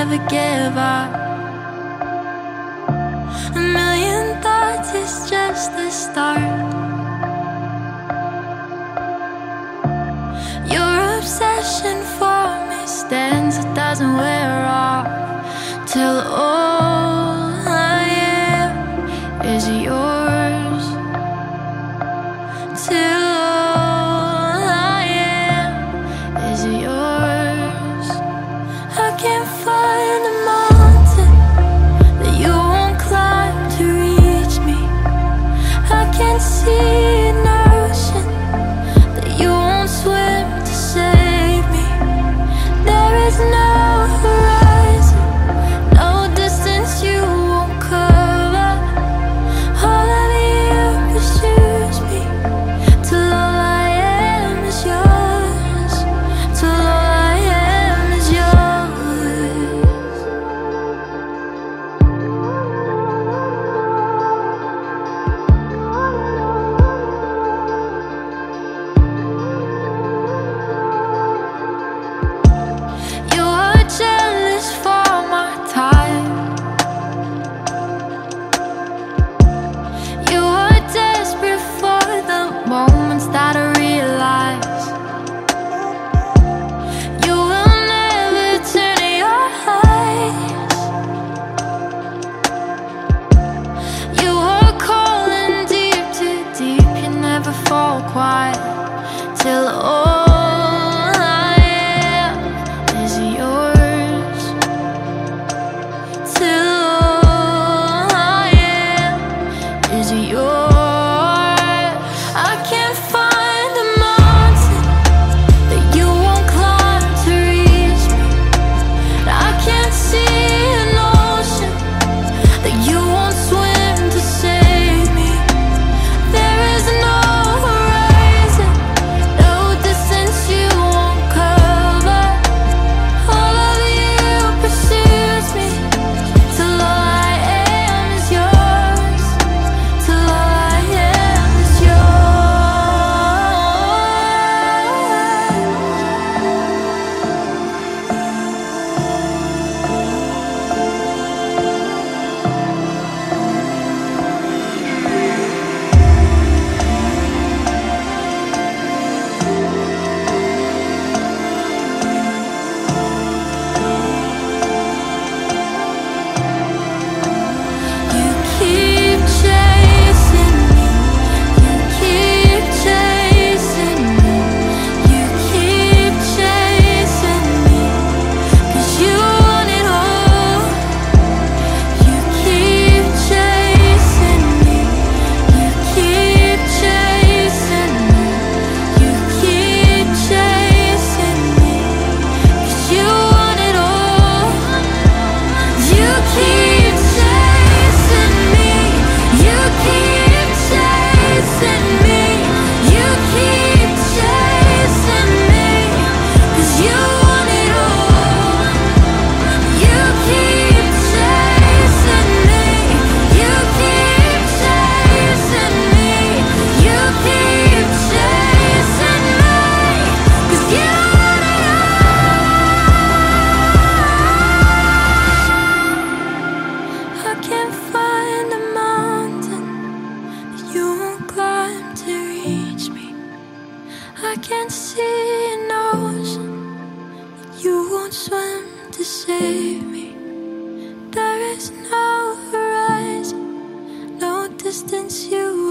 never give up. A million thoughts is just the start. Your obsession for me stands, it doesn't wear off till all I am is yours. Till all I am is yours. I can't find a mountain that you won't climb to reach me. I can't see an ocean that you won't swim to save me. There is no horizon, no distance you won't cover. All of you pursues me till all I am is yours. Till all I am is yours. You are jealous for my time. You are desperate for the moments that I realize you will never turn your eyes. You are calling deep, too deep. You never fall quiet till all I am is yours. Till all I am is yours. I can't find a mountain that you won't climb to reach me. I can't see an ocean that you won't swim to save me. There is no horizon, no distance you won't cover. All of you pursues me till all I am is yours. Till all I am is yours. You keep chasing me, you keep chasing me, you keep chasing me, 'cause you want it all. You keep chasing me, you keep chasing me, you keep chasing me, 'cause you want it all. You keep chasing me, you keep chasing me, you keep chasing me, 'cause you want it all. You keep chasing me, you keep chasing me, you keep chasing me, 'cause you want it all. I can't find a mountain that you won't climb to reach me. I can't see an ocean that you won't swim to save me. There is no horizon, no distance you